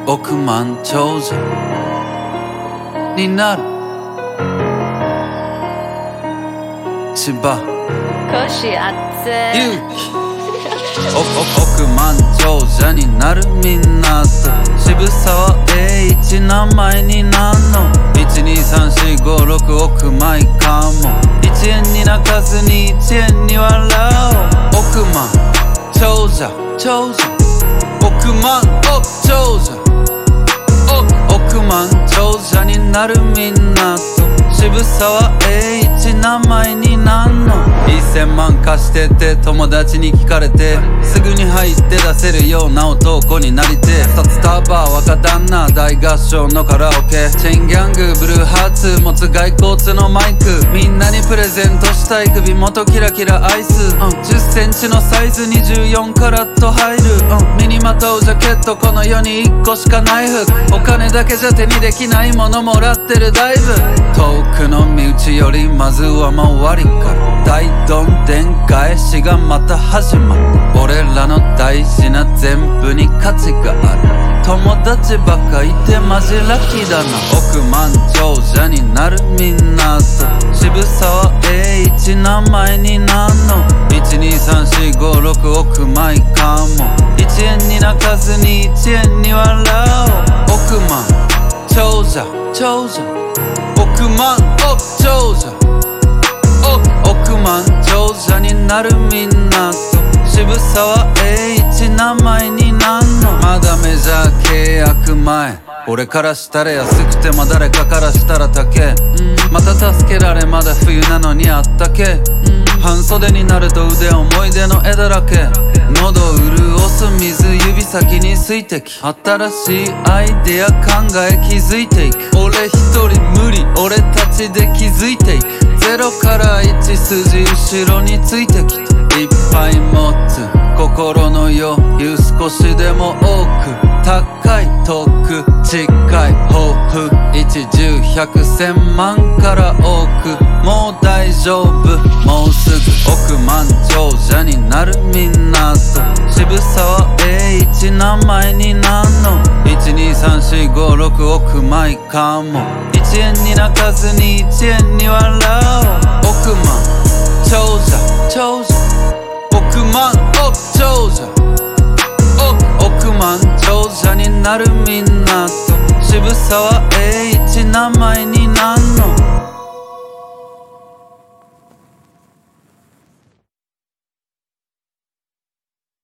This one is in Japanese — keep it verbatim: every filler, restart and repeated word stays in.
億万長者になる千葉コシアッツ勇気億万長者になるみんなと渋沢栄一名前になんの いちにさんしごろく 億枚かもいちえんに泣かずにいちえんに笑おう億万長者長者億万億長者億万長者になるみんなと渋沢栄一名前になんのせんまん貸してって友達に聞かれてすぐに入って出せるような男になりて札束若旦那大合唱のカラオケチェーンギャングブルーハーツ持つ外交通のマイクみんなにプレゼントしたい首元キラキラアイス、うん、じゅっセンチのサイズにじゅうよんカラット入る、うん、身にまとうジャケットこの世にいっこしかない服お金だけじゃ手にできないものもらってるだいぶ遠くの身内よりまずは周りから大どんでん返しがまた始まる俺らの大事な全部に価値がある友達ばかいてマジラッキーだな億万長者になるみんなと渋沢栄一名前になんのいちにさんしごろく 億枚かもいちえんに泣かずにいちえんに笑おう億万長者長者億万億長者億万長者になるみんなと渋沢栄一名前になんのまだメジャー契約前俺からしたら安くても誰かからしたら高え、うん、また助けられまだ冬なのにあったけ、うん、半袖になると腕思い出の絵だらけ喉潤す水指先に水滴新しいアイデア考え気づいていく俺一人無理俺たちで気づいていくゼロからいち筋後ろについてきたいっぱい持つ心の余裕少しでも多く高い遠く近い豊富いちじゅうひゃくせんまんから多くもう大丈夫もうすぐ億万長者になるみんなと渋沢栄一名前になんのいちにさんしごろく 億枚かもいちえんに泣かずにいちえんに笑おう億万長者長者億万億長者億万長者になるみんなと渋沢栄一名前